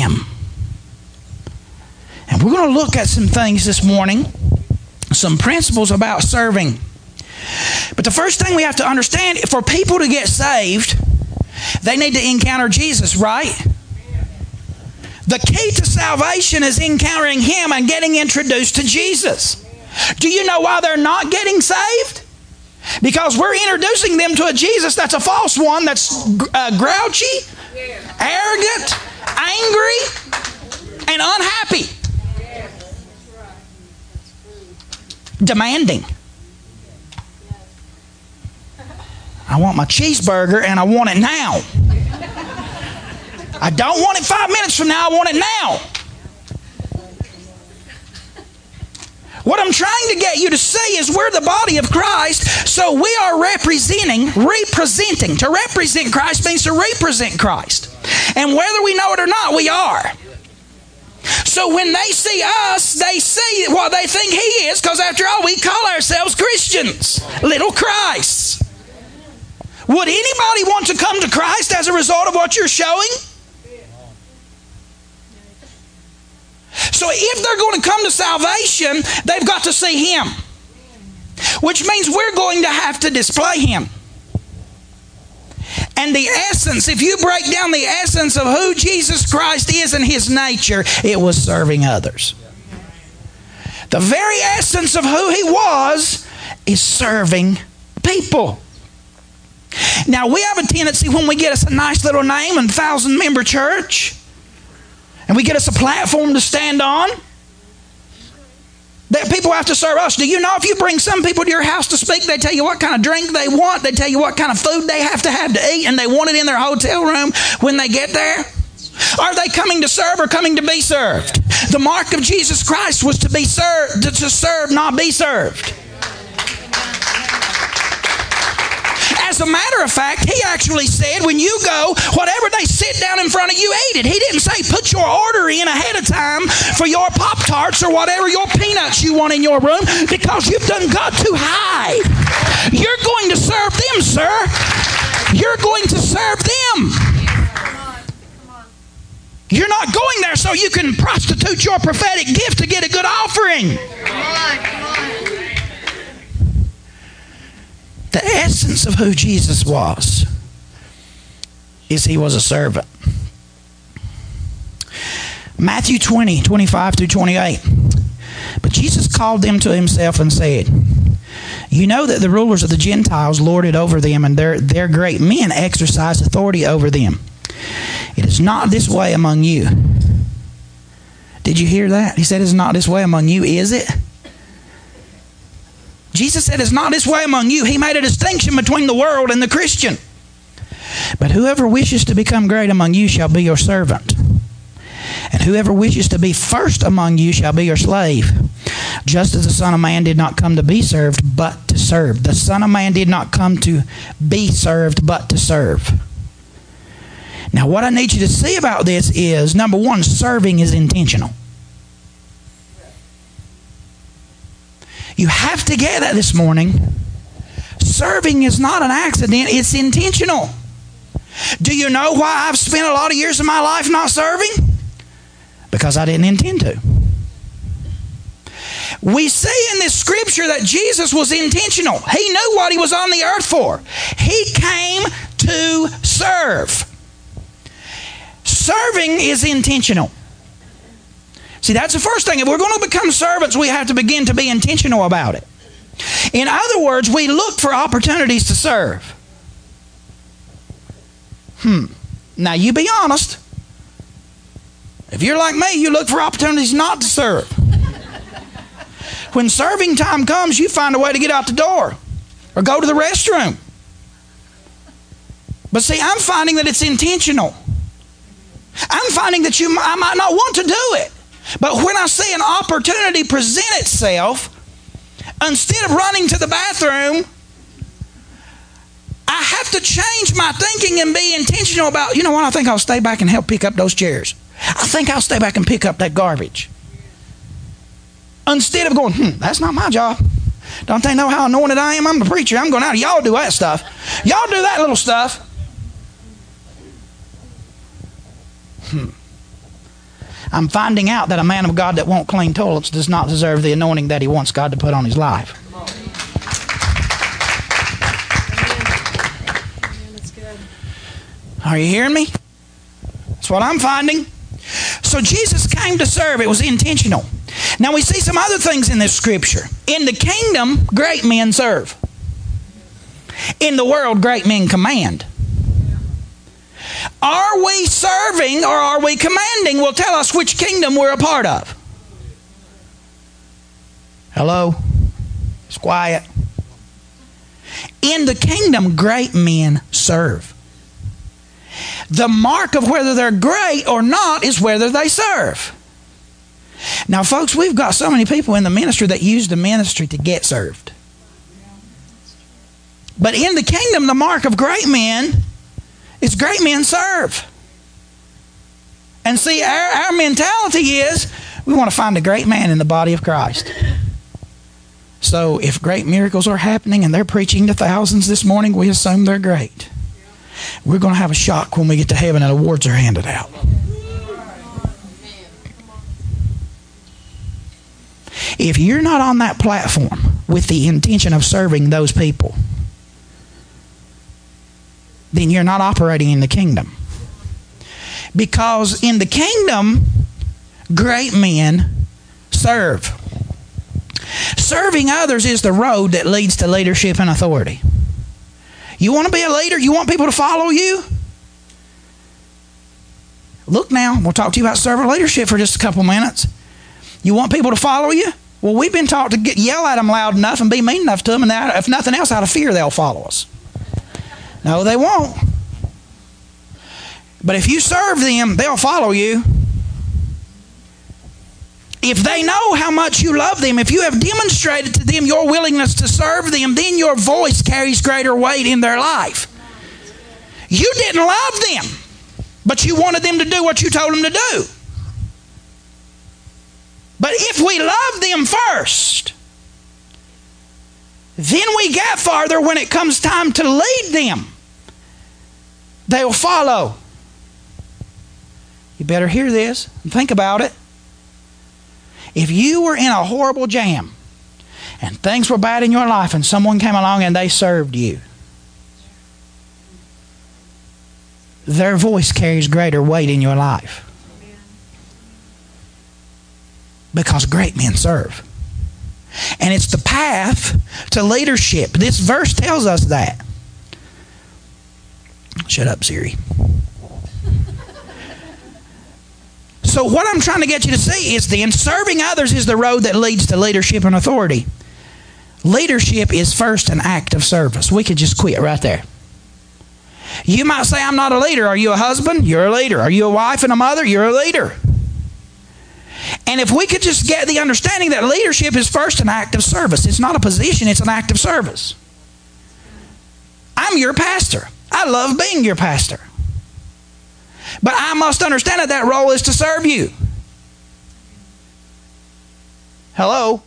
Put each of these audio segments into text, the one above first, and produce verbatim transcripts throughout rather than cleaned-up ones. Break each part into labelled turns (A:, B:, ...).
A: Him. And we're going to look at some things this morning, some principles about serving. But the first thing we have to understand, for people to get saved, they need to encounter Jesus, right? The key to salvation is encountering Him and getting introduced to Jesus. Do you know why they're not getting saved? Because we're introducing them to a Jesus that's a false one, that's uh, grouchy, arrogant, angry, and unhappy. Demanding. I want my cheeseburger and I want it now. I don't want it five minutes from now, I want it now. What I'm trying to get you to see is we're the body of Christ, so we are representing, representing. To represent Christ means to represent Christ. And whether we know it or not, we are. So when they see us, they see what they think He is, because after all, we call ourselves Christians, little Christs. Would anybody want to come to Christ as a result of what you're showing? So if they're going to come to salvation, they've got to see Him. Which means we're going to have to display Him. And the essence, if you break down the essence of who Jesus Christ is and His nature, it was serving others. The very essence of who He was is serving people. Now, we have a tendency when we get us a nice little name and thousand member church, and we get us a platform to stand on, that people have to serve us. Do you know if you bring some people to your house to speak, they tell you what kind of drink they want, they tell you what kind of food they have to have to eat, and they want it in their hotel room when they get there? Are they coming to serve or coming to be served? The mark of Jesus Christ was to be served, to serve, not be served. As a matter of fact, He actually said, when you go, whatever they sit down in front of you, eat it. He didn't say put your order in ahead of time for your Pop-Tarts or whatever, your peanuts you want in your room, because you've done got too high. You're going to serve them, sir. You're going to serve them. You're not going there so you can prostitute your prophetic gift to get a good offering. The essence of who Jesus was is He was a servant. Matthew twenty, twenty-five through twenty-eight. But Jesus called them to Himself and said, you know that the rulers of the Gentiles lord it over them, and their, their great men exercise authority over them. It is not this way among you. Did you hear that? He said it's not this way among you, is it? Jesus said it's not this way among you. He made a distinction between the world and the Christian. But whoever wishes to become great among you shall be your servant. And whoever wishes to be first among you shall be your slave. Just as the Son of Man did not come to be served, but to serve. The Son of Man did not come to be served, but to serve. Now, what I need you to see about this is, number one, serving is intentional. You have to get that this morning. Serving is not an accident, it's intentional. Do you know why I've spent a lot of years of my life not serving? Because I didn't intend to. We see in this scripture that Jesus was intentional. He knew what He was on the earth for. He came to serve. Serving is intentional. See, that's the first thing. If we're going to become servants, we have to begin to be intentional about it. In other words, we look for opportunities to serve. Hmm. Now, you be honest. If you're like me, you look for opportunities not to serve. When serving time comes, you find a way to get out the door or go to the restroom. But see, I'm finding that it's intentional. I'm finding that you, I might not want to do it. But when I see an opportunity present itself, instead of running to the bathroom, I have to change my thinking and be intentional about, you know what, I think I'll stay back and help pick up those chairs. I think I'll stay back and pick up that garbage. Instead of going, hmm, that's not my job. Don't they know how anointed I am? I'm the preacher. I'm going out. Y'all do that stuff. Y'all do that little stuff. Hmm. I'm finding out that a man of God that won't clean toilets does not deserve the anointing that he wants God to put on his life. Are you hearing me? That's what I'm finding. So Jesus came to serve. It was intentional. Now we see some other things in this scripture. In the kingdom, great men serve. In the world, great men command. Are we serving or are we commanding will tell us which kingdom we're a part of. Hello? It's quiet. In the kingdom, great men serve. The mark of whether they're great or not is whether they serve. Now, folks, we've got so many people in the ministry that use the ministry to get served. But in the kingdom, the mark of great men is great men serve. And see, our, our mentality is we want to find a great man in the body of Christ. So if great miracles are happening and they're preaching to thousands this morning, we assume they're great. We're going to have a shock when we get to heaven and awards are handed out. If you're not on that platform with the intention of serving those people, then you're not operating in the kingdom. Because in the kingdom, great men serve. Serving others is the road that leads to leadership and authority. You want to be a leader? You want people to follow you? Look now, we'll talk to you about servant leadership for just a couple minutes. You want people to follow you? Well, we've been taught to get, yell at them loud enough and be mean enough to them, and that, if nothing else, out of fear, they'll follow us. No, they won't. But if you serve them, they'll follow you. If they know how much you love them, if you have demonstrated to them your willingness to serve them, then your voice carries greater weight in their life. You didn't love them, but you wanted them to do what you told them to do. But if we love them first, then we get farther when it comes time to lead them. They'll follow. You better hear this and think about it. If you were in a horrible jam and things were bad in your life and someone came along and they served you, their voice carries greater weight in your life. Because great men serve. And it's the path to leadership. This verse tells us that. Shut up, Siri. So what I'm trying to get you to see is then serving others is the road that leads to leadership and authority. Leadership is first an act of service. We could just quit right there. You might say, I'm not a leader. Are you a husband? You're a leader. Are you a wife and a mother? You're a leader. And if we could just get the understanding that leadership is first an act of service. It's not a position, it's an act of service. I'm your pastor. I love being your pastor. But I must understand that that role is to serve you. Hello?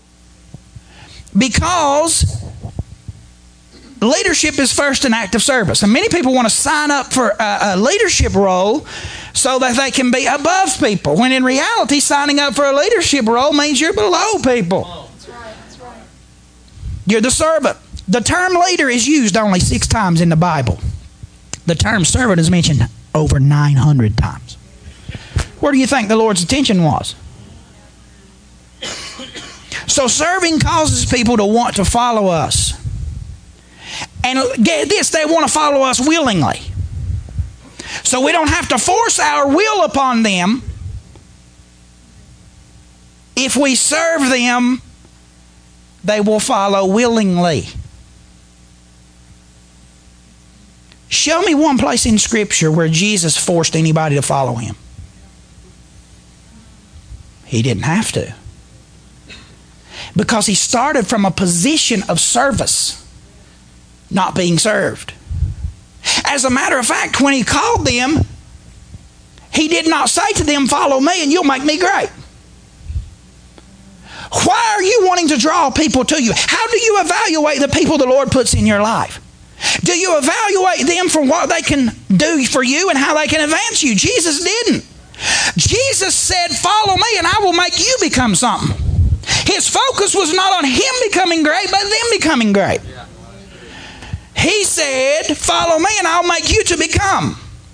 A: Because leadership is first an act of service. And many people want to sign up for a, a leadership role so that they can be above people. When in reality, signing up for a leadership role means you're below people. That's right, that's right. You're the servant. The term leader is used only six times in the Bible. The term servant is mentioned over nine hundred times. Where do you think the Lord's attention was? So serving causes people to want to follow us. And get this, they want to follow us willingly. So we don't have to force our will upon them. If we serve them, they will follow willingly. Show me one place in Scripture where Jesus forced anybody to follow him. He didn't have to. Because he started from a position of service, not being served. As a matter of fact, when he called them, he did not say to them, follow me and you'll make me great. Why are you wanting to draw people to you? How do you evaluate the people the Lord puts in your life? Do you evaluate them for what they can do for you and how they can advance you? Jesus didn't. Jesus said, follow me and I will make you become something. His focus was not on him becoming great, but them becoming great. He said, follow me and I'll make you to become.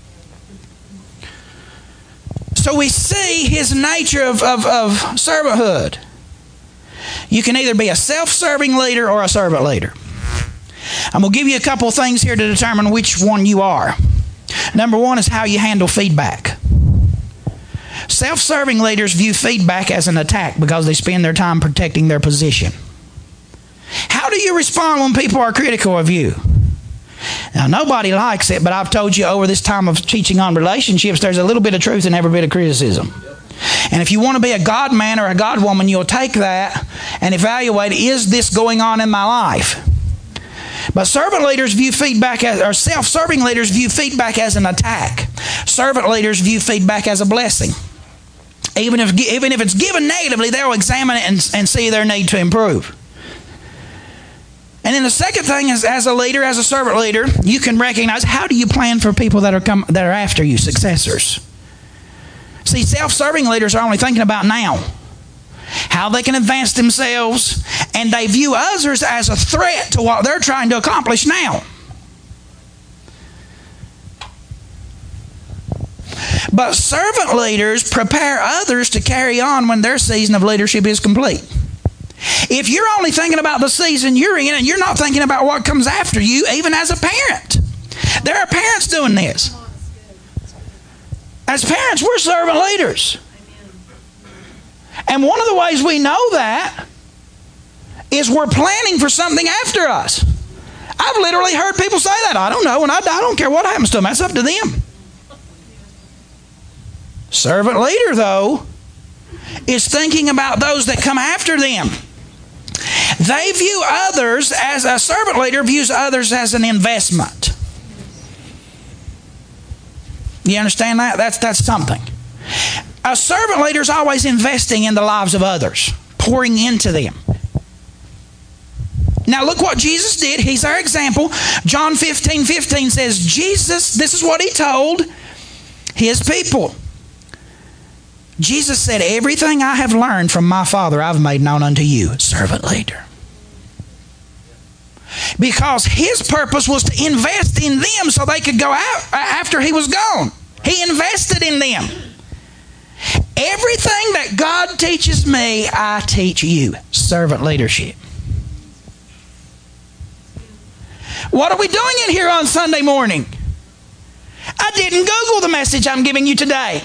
A: So we see his nature of, of, of servanthood. You can either be a self-serving leader or a servant leader. I'm going to give you a couple of things here to determine which one you are. Number one is how you handle feedback. Self-serving leaders view feedback as an attack because they spend their time protecting their position. How do you respond when people are critical of you? Now, nobody likes it, but I've told you over this time of teaching on relationships, there's a little bit of truth in every bit of criticism. And if you want to be a God man or a God woman, you'll take that and evaluate, is this going on in my life? But servant leaders view feedback as, or self-serving leaders view feedback as an attack. Servant leaders view feedback as a blessing. Even if, even if it's given negatively, they'll examine it and, and see their need to improve. And then the second thing is, as a leader, as a servant leader, you can recognize, how do you plan for people that are come, that are after you, successors? See, self-serving leaders are only thinking about now, how they can advance themselves, and they view others as a threat to what they're trying to accomplish now. But servant leaders prepare others to carry on when their season of leadership is complete. If you're only thinking about the season you're in and you're not thinking about what comes after you, even as a parent. There are parents doing this. As parents, we're servant leaders. And one of the ways we know that is we're planning for something after us. I've literally heard people say that. I don't know, and I, I don't care what happens to them. That's up to them. Servant leader, though, is thinking about those that come after them. They view others as a servant leader views others as an investment. You understand that? That's, that's something. A servant leader is always investing in the lives of others, pouring into them. Now look what Jesus did. He's our example. John fifteen fifteen says, Jesus, this is what he told his people. Jesus said, everything I have learned from my Father I've made known unto you, servant leader. Because his purpose was to invest in them so they could go out after he was gone. He invested in them. Everything that God teaches me, I teach you. Servant leadership. What are we doing in here on Sunday morning? I didn't Google the message I'm giving you today.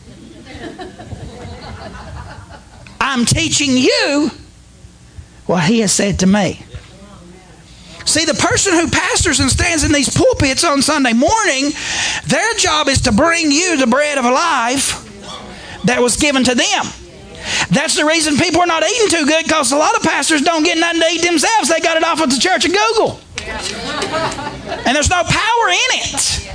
A: I'm teaching you what he has said to me. See, the person who pastors and stands in these pulpits on Sunday morning, their job is to bring you the bread of life that was given to them. That's the reason people are not eating too good, because a lot of pastors don't get nothing to eat themselves. They got it off at the church of Google. And there's no power in it.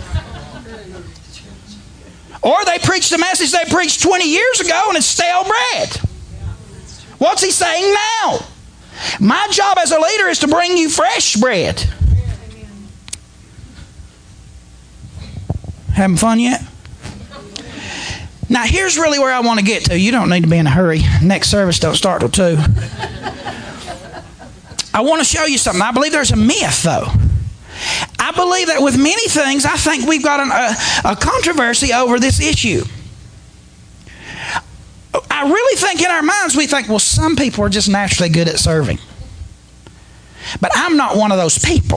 A: Or they preach the message they preached twenty years ago and it's stale bread. What's he saying now? My job as a leader is to bring you fresh bread. Having fun yet? Now here's really where I want to get to. You don't need to be in a hurry. Next service don't start till two. I want to show you something. I believe there's a myth, though. I believe that with many things, I think we've got an, a, a controversy over this issue. I really think in our minds we think, well, some people are just naturally good at serving. But I'm not one of those people.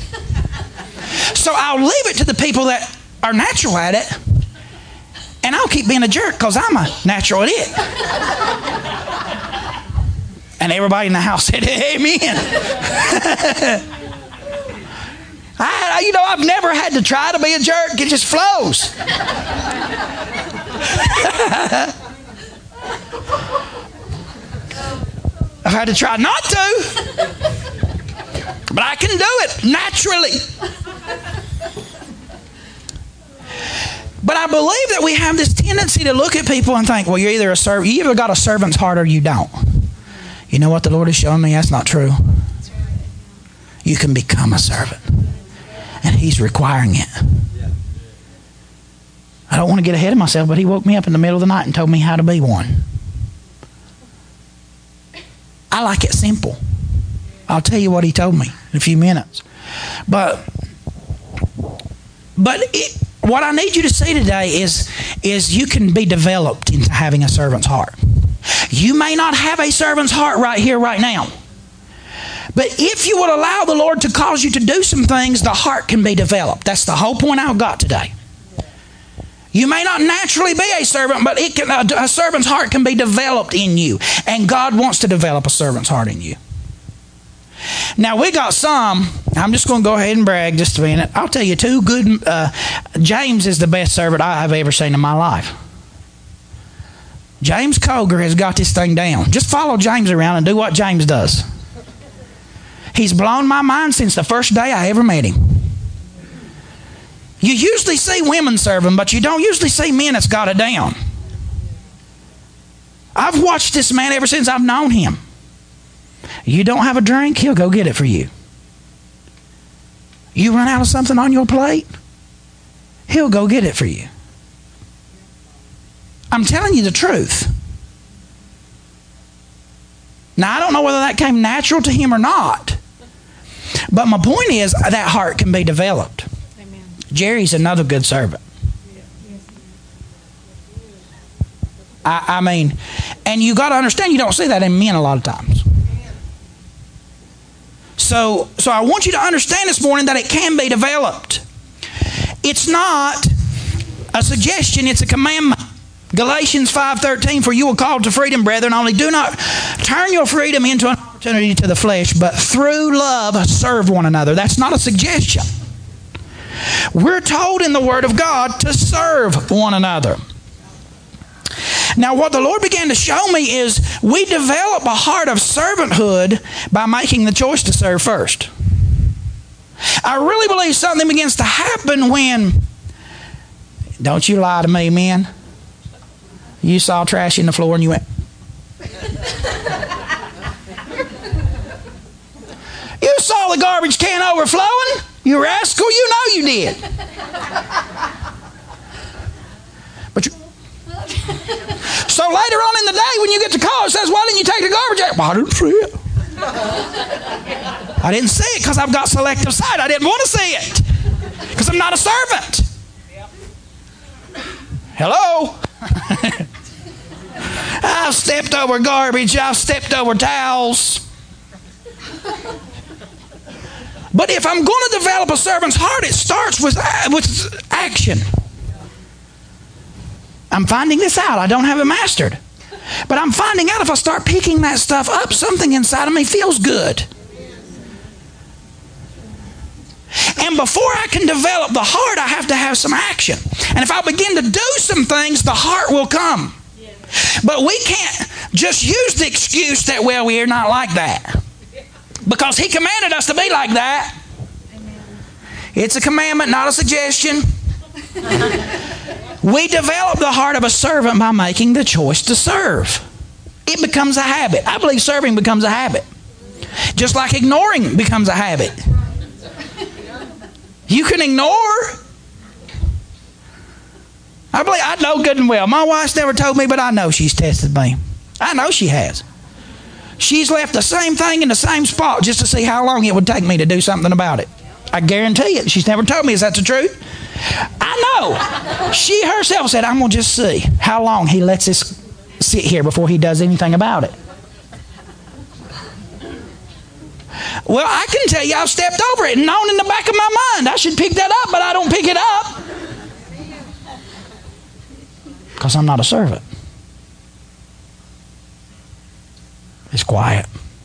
A: So I'll leave it to the people that are natural at it, and I'll keep being a jerk because I'm a natural at it. And everybody in the house said, amen. I, you know, I've never had to try to be a jerk. It just flows. I've had to try not to, but I can do it naturally. But I believe that we have this tendency to look at people and think, well, you're either a servant, you either got a servant's heart or you don't. You know what the Lord is showing me? That's not true. You can become a servant, and He's requiring it. I don't want to get ahead of myself, but he woke me up in the middle of the night and told me how to be one. I like it simple. I'll tell you what he told me in a few minutes. But but it, what I need you to see today is, is you can be developed into having a servant's heart. You may not have a servant's heart right here, right now. But if you would allow the Lord to cause you to do some things, the heart can be developed. That's the whole point I've got today. You may not naturally be a servant, but it can, a, a servant's heart can be developed in you. And God wants to develop a servant's heart in you. Now, we got some, I'm just going to go ahead and brag just a minute. I'll tell you two good, uh, James is the best servant I have ever seen in my life. James Coger has got this thing down. Just follow James around and do what James does. He's blown my mind since the first day I ever met him. You usually see women serving, but you don't usually see men that's got it down. I've watched this man ever since I've known him. You don't have a drink, he'll go get it for you. You run out of something on your plate, he'll go get it for you. I'm telling you the truth. Now, I don't know whether that came natural to him or not, but my point is that heart can be developed. Amen. Jerry's another good servant. I, I mean, and you got to understand, you don't see that in men a lot of times. So, so I want you to understand this morning that it can be developed. It's not a suggestion, it's a commandment. Galatians five thirteen, for you are called to freedom, brethren, only do not turn your freedom into an opportunity to the flesh, but through love serve one another. That's not a suggestion. We're told in the Word of God to serve one another. Now, what the Lord began to show me is we develop a heart of servanthood by making the choice to serve first. I really believe something begins to happen when, don't you lie to me, men. You saw trash in the floor and you went, you saw the garbage can overflowing, you rascal, you know you did. But you, so later on in the day when you get to call, it says, why didn't you take the garbage out? Well, I didn't see it. I didn't see it because I've got selective sight. I didn't want to see it because I'm not a servant. Hello? I've stepped over garbage. I've stepped over towels. But if I'm going to develop a servant's heart, it starts with, with action. I'm finding this out. I don't have it mastered. But I'm finding out if I start picking that stuff up, something inside of me feels good. And before I can develop the heart, I have to have some action. And if I begin to do some things, the heart will come. But we can't just use the excuse that, well, we're not like that. Because He commanded us to be like that. It's a commandment, not a suggestion. We develop the heart of a servant by making the choice to serve. It becomes a habit. I believe serving becomes a habit. Just like ignoring becomes a habit. You can ignore. I believe, I know good and well. My wife's never told me, but I know she's tested me. I know she has. She's left the same thing in the same spot just to see how long it would take me to do something about it. I guarantee it. She's never told me. Is that the truth? I know. She herself said, I'm going to just see how long he lets this sit here before he does anything about it. Well, I can tell you I've stepped over it and known in the back of my mind I should pick that up, but I don't pick it up. Because I'm not a servant. It's quiet.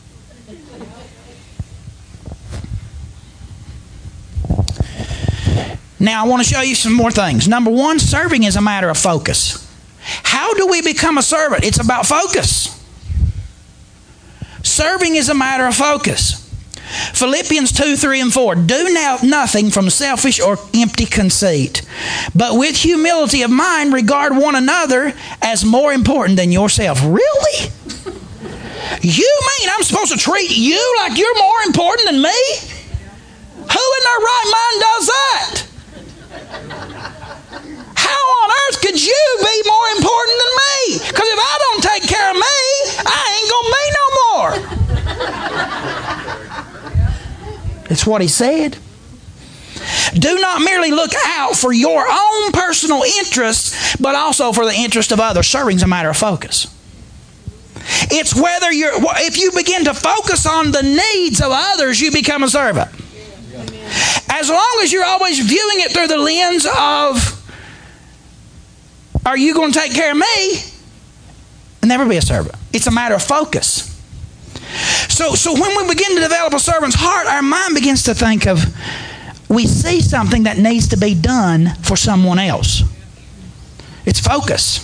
A: Now, I want to show you some more things. Number one, serving is a matter of focus. How do we become a servant? It's about focus. Serving is a matter of focus. Philippians two, three, and four. Do now nothing from selfish or empty conceit, but with humility of mind regard one another as more important than yourself. Really? You mean I'm supposed to treat you like you're more important than me? Who in their right mind does that? How on earth could you be more important than me? Because if I don't take care of me, I ain't going to be no more. It's what he said. Do not merely look out for your own personal interests, but also for the interest of others. Serving is a matter of focus. It's whether you're, if you begin to focus on the needs of others, you become a servant. As long as you're always viewing it through the lens of, are you going to take care of me? You'll never be a servant. It's a matter of focus. So, so when we begin to develop a servant's heart, our mind begins to think of, we see something that needs to be done for someone else. It's focus.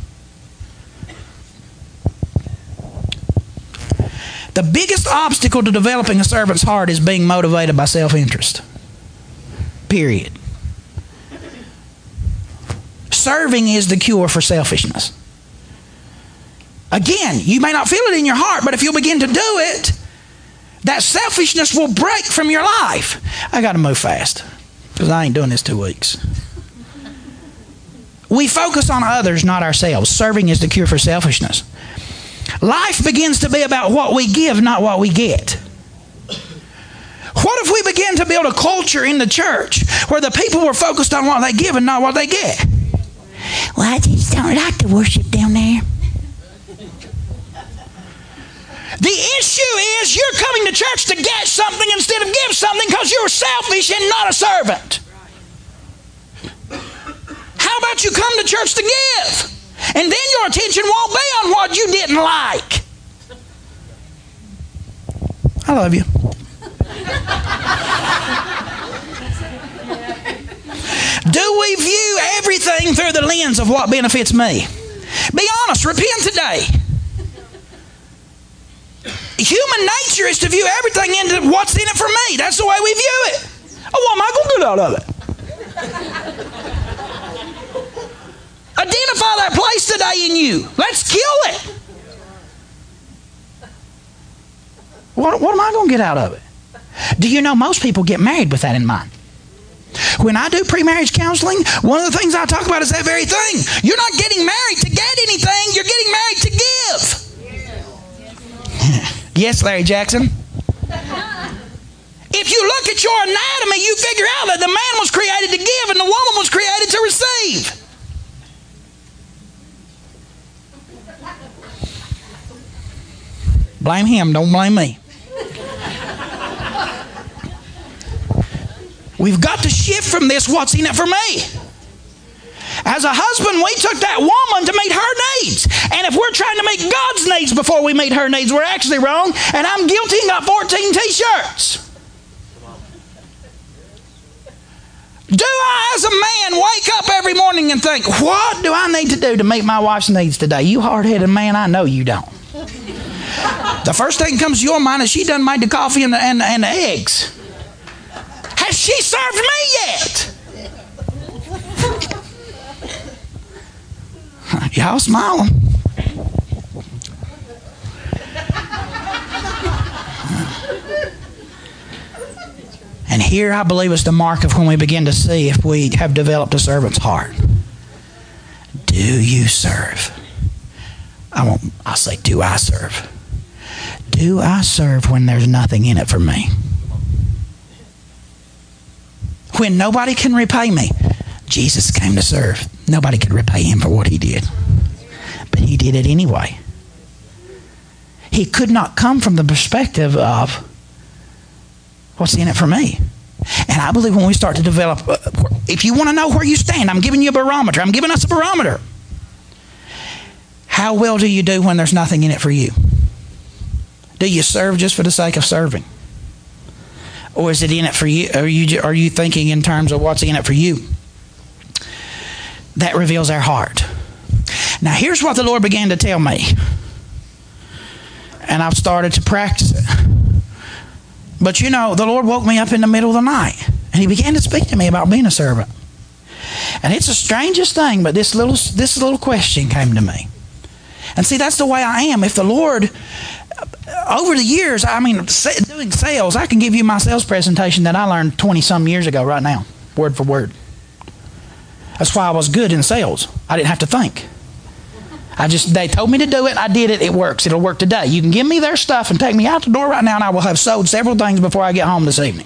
A: The biggest obstacle to developing a servant's heart is being motivated by self-interest. Period. Serving is the cure for selfishness. Again, you may not feel it in your heart, but if you begin to do it, that selfishness will break from your life. I got to move fast because I ain't doing this two weeks. We focus on others, not ourselves. Serving is the cure for selfishness. Life begins to be about what we give, not what we get. What if we begin to build a culture in the church where the people were focused on what they give and not what they get? Well, I just don't like to worship down there. The issue is you're coming to church to get something instead of give something because you're selfish and not a servant. How about you come to church to give? And then your attention won't be on what you didn't like. I love you. Do we view everything through the lens of what benefits me? Be honest, repent today. Human nature is to view everything into what's in it for me. That's the way we view it. Oh, what am I going to get out of it? Identify that place today in you. Let's kill it. What, what am I going to get out of it? Do you know most people get married with that in mind? When I do pre-marriage counseling, one of the things I talk about is that very thing. You're not getting married to get anything. You're getting married to give. Yes, Larry Jackson. If you look at your anatomy, you figure out that the man was created to give and the woman was created to receive. Blame him, don't blame me. We've got to shift from this, what's in it for me? As a husband, we took that woman to meet her needs. And if we're trying to meet God's needs before we meet her needs, we're actually wrong. And I'm guilty and got fourteen t-shirts. Do I, as a man, wake up every morning and think, what do I need to do to meet my wife's needs today? You hard-headed man, I know you don't. The first thing that comes to your mind is she done made the coffee and the, and, and the eggs. Has she served me yet? Y'all smiling. And here I believe is the mark of when we begin to see if we have developed a servant's heart. Do you serve? I won't, I'll say, do I serve? Do I serve when there's nothing in it for me? When nobody can repay me. Jesus came to serve. Nobody could repay him for what he did. But he did it anyway. He could not come from the perspective of what's in it for me. And I believe when we start to develop, if you want to know where you stand, I'm giving you a barometer. I'm giving us a barometer. How well do you do when there's nothing in it for you? Do you serve just for the sake of serving? Or is it in it for you? Are you, are you thinking in terms of what's in it for you? That reveals our heart. Now, here's what the Lord began to tell me. And I've started to practice it. But you know, the Lord woke me up in the middle of the night. And he began to speak to me about being a servant. And it's the strangest thing, but this little, this little question came to me. And see, that's the way I am. If the Lord, over the years, I mean, doing sales, I can give you my sales presentation that I learned twenty-some years ago right now, word for word. That's why I was good in sales. I didn't have to think. I just, they told me to do it. I did it. It works. It'll work today. You can give me their stuff and take me out the door right now, and I will have sold several things before I get home this evening.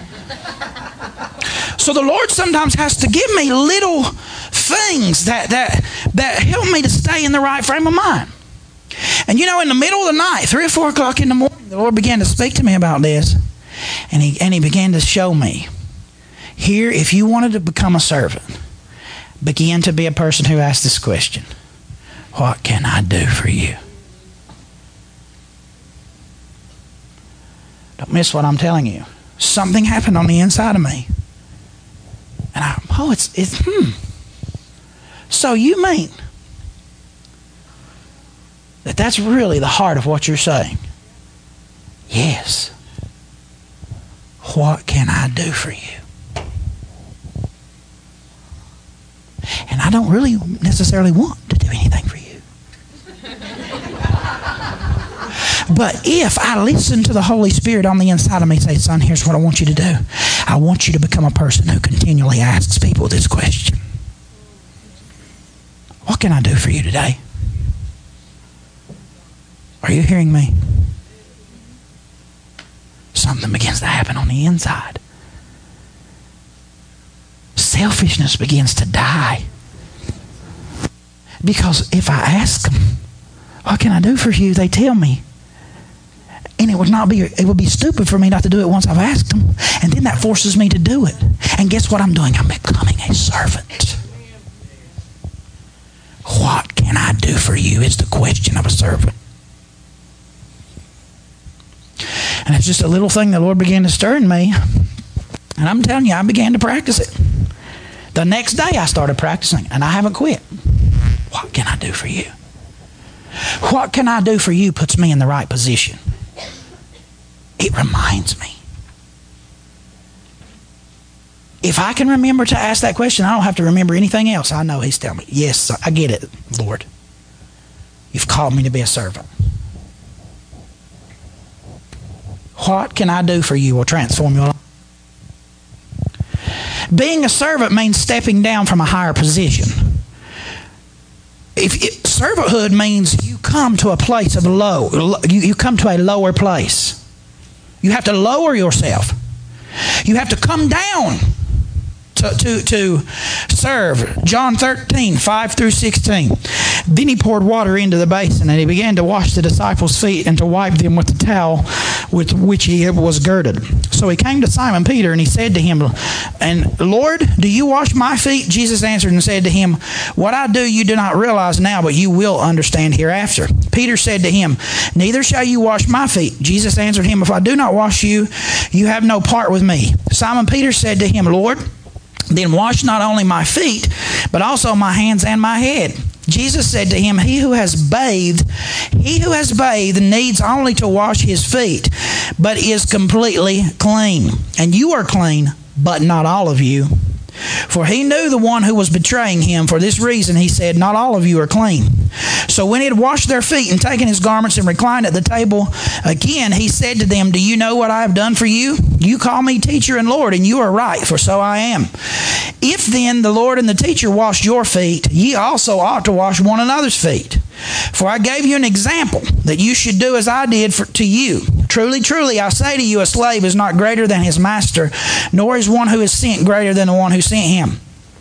A: So the Lord sometimes has to give me little things that, that, that help me to stay in the right frame of mind. And you know, in the middle of the night, three or four o'clock in the morning, the Lord began to speak to me about this. And he, and he began to show me, here, if you wanted to become a servant, begin to be a person who asks this question: what can I do for you? Don't miss what I'm telling you. Something happened on the inside of me. And I, oh, it's, it's, hmm. So you mean that that's really the heart of what you're saying? Yes. What can I do for you? And I don't really necessarily want to do anything for you. But if I listen to the Holy Spirit on the inside of me say, son, here's what I want you to do. I want you to become a person who continually asks people this question: what can I do for you today? Are you hearing me? Something begins to happen on the inside. Selfishness begins to die. Because if I ask them, what can I do for you? They tell me. And it would not be, it would be stupid for me not to do it once I've asked them. And then that forces me to do it. And guess what I'm doing? I'm becoming a servant. What can I do for you is the question of a servant. And it's just a little thing the Lord began to stir in me. And I'm telling you, I began to practice it. The next day I started practicing, and I haven't quit. What can I do for you? What can I do for you puts me in the right position. It reminds me. If I can remember to ask that question, I don't have to remember anything else. I know He's telling me, yes, I get it, Lord. You've called me to be a servant. What can I do for you will transform your life. Being a servant means stepping down from a higher position. If it, servanthood means you come to a place of low. You, you come to a lower place. You have to lower yourself. You have to come down to, to, to serve. John thirteen, five through sixteen. Then he poured water into the basin, and he began to wash the disciples' feet and to wipe them with the towel with which he was girded. So he came to Simon Peter, and he said to him, "And Lord, do you wash my feet?" Jesus answered and said to him, "What I do you do not realize now, but you will understand hereafter." Peter said to him, "Neither shall you wash my feet." Jesus answered him, "If I do not wash you, you have no part with me." Simon Peter said to him, "Lord, then wash not only my feet, but also my hands and my head." Jesus said to him, He who has bathed, he who has bathed needs only to wash his feet, but is completely clean. And you are clean, but not all of you. For he knew the one who was betraying him. For this reason he said, "Not all of you are clean." So when he had washed their feet and taken his garments and reclined at the table again, he said to them, "Do you know what I have done for you? You call me teacher and Lord, and you are right, for so I am. If then the Lord and the teacher washed your feet, ye also ought to wash one another's feet. For I gave you an example, that you should do as I did for, to you. Truly, truly, I say to you, a slave is not greater than his master, nor is one who is sent greater than the one who sent him."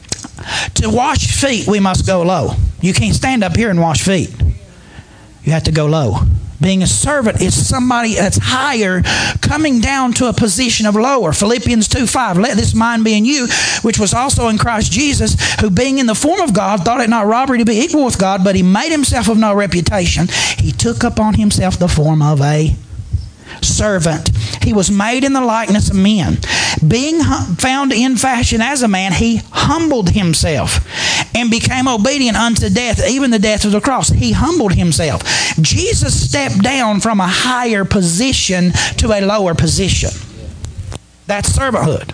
A: To wash feet, we must go low. You can't stand up here and wash feet. You have to go low. Being a servant is somebody that's higher coming down to a position of lower. Philippians two five, "Let this mind be in you, which was also in Christ Jesus, who being in the form of God, thought it not robbery to be equal with God, but he made himself of no reputation. He took upon himself the form of a servant. He was made in the likeness of men. Being found in fashion as a man, he humbled himself and became obedient unto death, even the death of the cross." He humbled himself. Jesus stepped down from a higher position to a lower position. That's servanthood.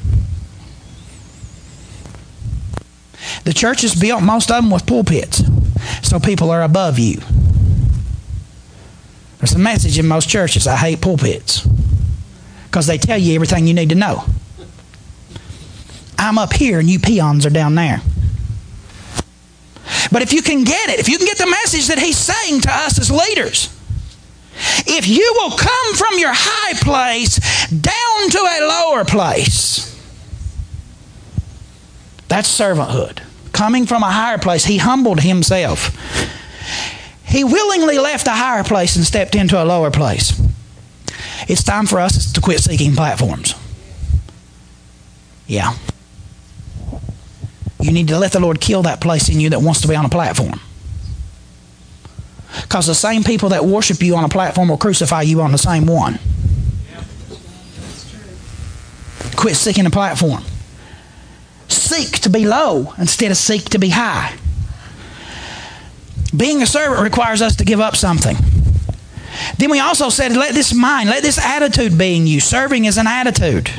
A: The church is built, most of them, with pulpits, so people are above you. There's a message in most churches: I hate pulpits, because they tell you everything you need to know. I'm up here and you peons are down there. But if you can get it, if you can get the message that he's saying to us as leaders, if you will come from your high place down to a lower place, that's servanthood. Coming from a higher place, he humbled himself. He willingly left a higher place and stepped into a lower place. It's time for us to quit seeking platforms. Yeah. You need to let the Lord kill that place in you that wants to be on a platform. Because the same people that worship you on a platform will crucify you on the same one. Quit seeking a platform. Seek to be low instead of seek to be high. Being a servant requires us to give up something. Then we also said, let this mind, let this attitude be in you. Serving is an attitude.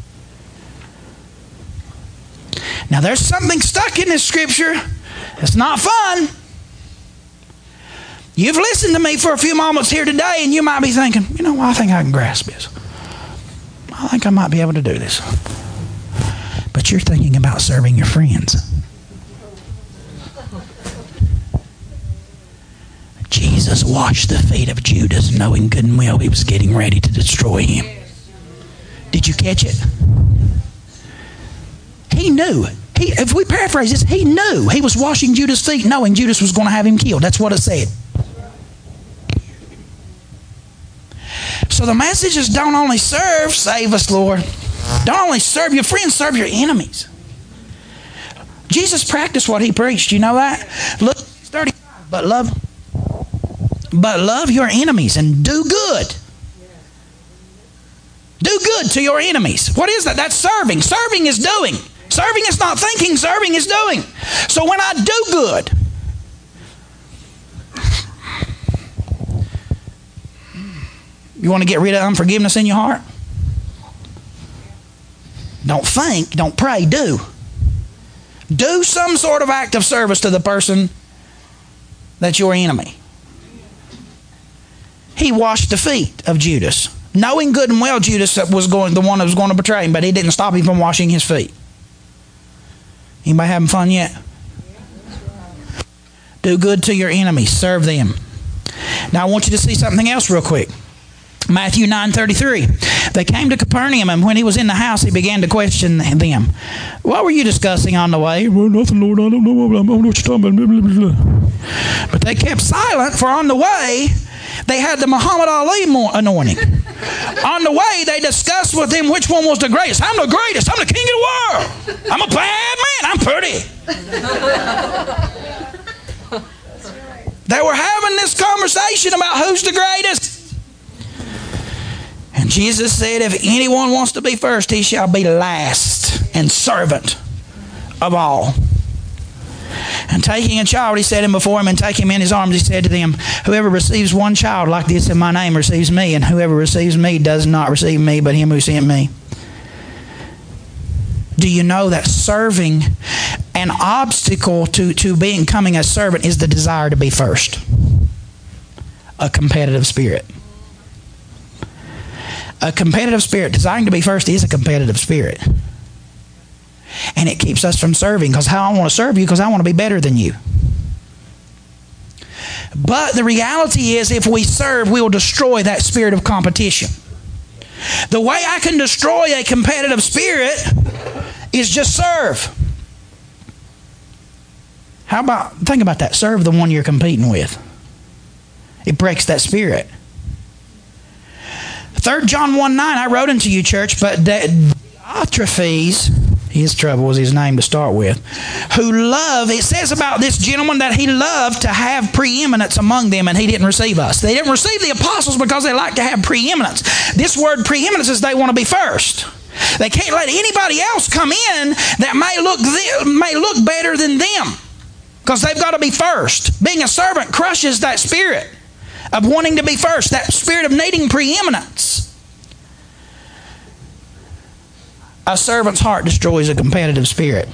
A: Now there's something stuck in this scripture. It's not fun. You've listened to me for a few moments here today and you might be thinking, you know, I think I can grasp this. I think I might be able to do this. But you're thinking about serving your friends. Jesus washed the feet of Judas, knowing good and well he was getting ready to destroy him. Did you catch it? He knew. He, if we paraphrase this, he knew he was washing Judas' feet, knowing Judas was going to have him killed. That's what it said. So the message is don't only serve, save us, Lord. Don't only serve your friends, serve your enemies. Jesus practiced what he preached. You know that? Look, thirty-five. But love, but love your enemies and do good. Do good to your enemies. What is that? That's serving. Serving is doing. Serving is not thinking. Serving is doing. So when I do good, you want to get rid of unforgiveness in your heart? Don't think, don't pray, do. Do some sort of act of service to the person that's your enemy. He washed the feet of Judas, knowing good and well Judas was going, the one that was going to betray him, but he didn't stop him from washing his feet. Anybody having fun yet? Do good to your enemies, serve them. Now I want you to see something else real quick. Matthew nine thirty-three. They came to Capernaum, and when he was in the house, he began to question them. What were you discussing on the way? Well, nothing, Lord. I don't know. I don't know what you're talking about. Blah, blah, blah. But they kept silent, for on the way, they had the Muhammad Ali anointing. On the way, they discussed with him which one was the greatest. I'm the greatest. I'm the king of the world. I'm a bad man. I'm pretty. They were having this conversation about who's the greatest. And Jesus said, if anyone wants to be first, he shall be last and servant of all. And taking a child, he set him before him, and taking him in his arms, he said to them, whoever receives one child like this in my name receives me, and whoever receives me does not receive me, but him who sent me. Do you know that serving, an obstacle to, to becoming a servant is the desire to be first? A competitive spirit. A competitive spirit, desiring to be first, is a competitive spirit. And it keeps us from serving, because how I want to serve you, because I want to be better than you. But the reality is, if we serve, we will destroy that spirit of competition. The way I can destroy a competitive spirit is just serve. How about, think about that, serve the one you're competing with. It breaks that spirit. Third John one nine, I wrote unto you, church, but Diotrephes, his trouble was his name to start with, who love, it says about this gentleman that he loved to have preeminence among them, and he didn't receive us. They didn't receive the apostles because they like to have preeminence. This word preeminence is they want to be first. They can't let anybody else come in that may look, may look better than them, because they've got to be first. Being a servant crushes that spirit of wanting to be first, that spirit of needing preeminence. A servant's heart destroys a competitive spirit.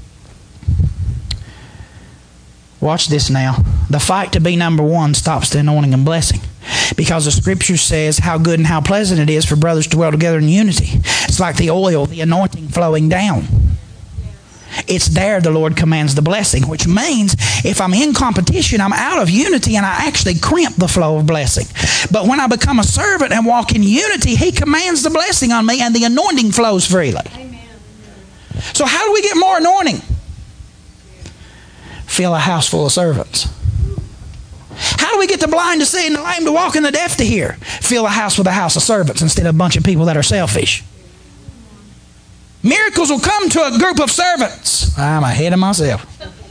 A: Watch this now. The fight to be number one stops the anointing and blessing. Because the scripture says how good and how pleasant it is for brothers to dwell together in unity. It's like the oil, the anointing flowing down. It's there the Lord commands the blessing, which means if I'm in competition, I'm out of unity and I actually crimp the flow of blessing. But when I become a servant and walk in unity, He commands the blessing on me and the anointing flows freely. Amen. So how do we get more anointing? Fill a house full of servants. How do we get the blind to see and the lame to walk and the deaf to hear? Fill a house with a house of servants instead of a bunch of people that are selfish. Miracles will come to a group of servants. I'm ahead of myself.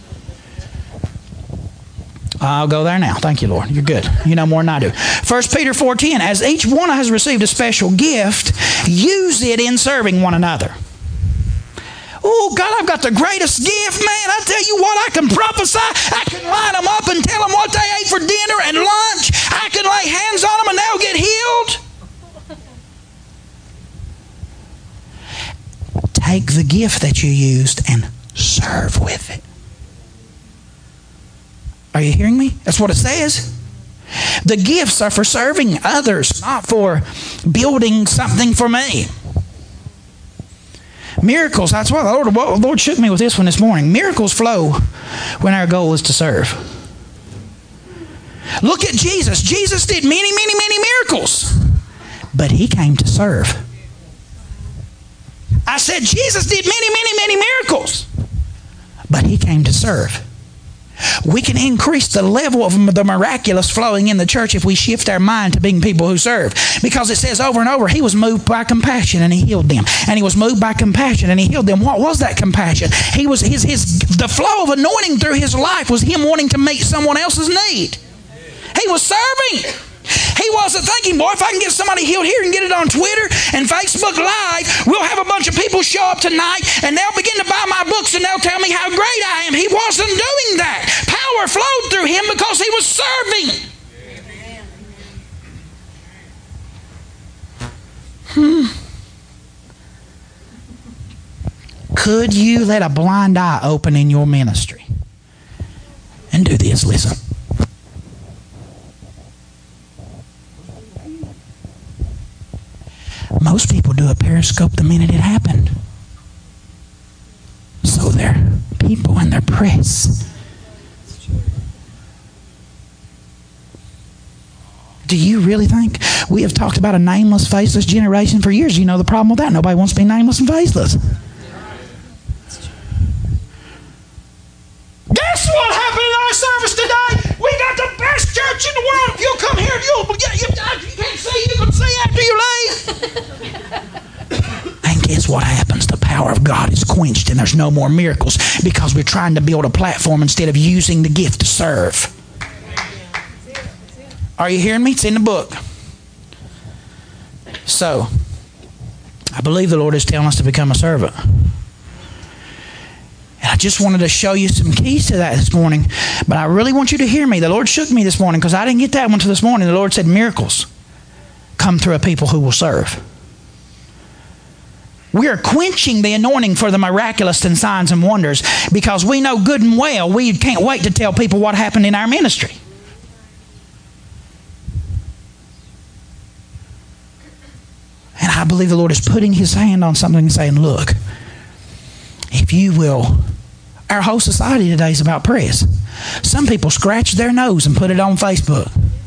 A: I'll go there now. Thank you, Lord. You're good. You know more than I do. First Peter four ten, as each one has received a special gift, use it in serving one another. Oh, God, I've got the greatest gift, man. I tell you what, I can prophesy. I can line them up and tell them what they ate for dinner and lunch. I can lay hands on them and they'll get healed. Take the gift that you used and serve with it. Are you hearing me? That's what it says. The gifts are for serving others, not for building something for me. Miracles, that's why the Lord, the Lord shook me with this one this morning. Miracles flow when our goal is to serve. Look at Jesus. Jesus did many, many, many miracles, but He came to serve. I said Jesus did many, many, many miracles, but He came to serve. We can increase the level of the miraculous flowing in the church if we shift our mind to being people who serve. Because it says over and over, He was moved by compassion and He healed them. And He was moved by compassion and He healed them. What was that compassion? He was his his the flow of anointing through His life was Him wanting to meet someone else's need. He was serving. He wasn't thinking, boy, if I can get somebody healed here and get it on Twitter and Facebook Live, we'll have a bunch of people show up tonight and they'll begin to buy my books and they'll tell me how great I am. He wasn't doing that. Power flowed through Him because He was serving. Hmm. Could you let a blind eye open in your ministry? And do this, listen. Most people do a periscope the minute it happened. So they're people and they're press. Do you really think? We have talked about a nameless, faceless generation for years. You know the problem with that? Nobody wants to be nameless and faceless. Guess what happened in our service today? We got the best church in the world. If you'll come here, you'll get, you, you can't see, you can see after you leave. And guess what happens? The power of God is quenched and there's no more miracles because we're trying to build a platform instead of using the gift to serve. Are you hearing me? It's in the book. So, I believe the Lord is telling us to become a servant. And I just wanted to show you some keys to that this morning. But I really want you to hear me. The Lord shook me this morning because I didn't get that one till this morning. The Lord said miracles come through a people who will serve. We are quenching the anointing for the miraculous and signs and wonders because we know good and well we can't wait to tell people what happened in our ministry. And I believe the Lord is putting His hand on something and saying, look, if you will, our whole society today is about press. Some people scratch their nose and put it on Facebook.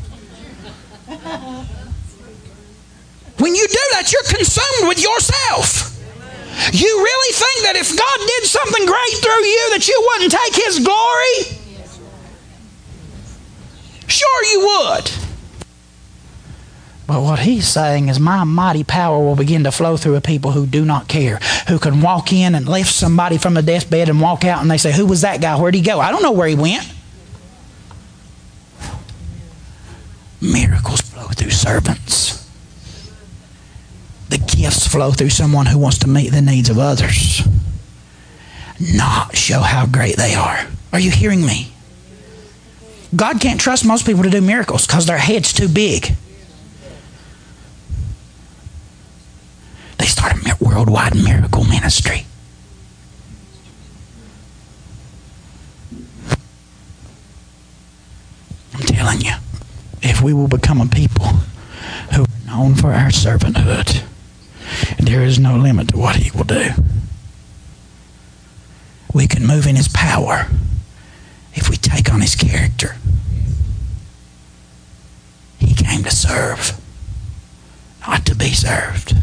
A: When you do that, you're consumed with yourself. You really think that if God did something great through you that you wouldn't take His glory? Sure you would. But what He's saying is my mighty power will begin to flow through a people who do not care, who can walk in and lift somebody from the deathbed and walk out and they say, who was that guy? Where'd he go? I don't know where he went. Miracles flow through servants. The gifts flow through someone who wants to meet the needs of others, not show how great they are. Are you hearing me? God can't trust most people to do miracles because their head's too big. They start a worldwide miracle ministry. I'm telling you, if we will become a people who are known for our servanthood, there is no limit to what He will do. we can move in His power if we take on His character. He came to serve, not to be served.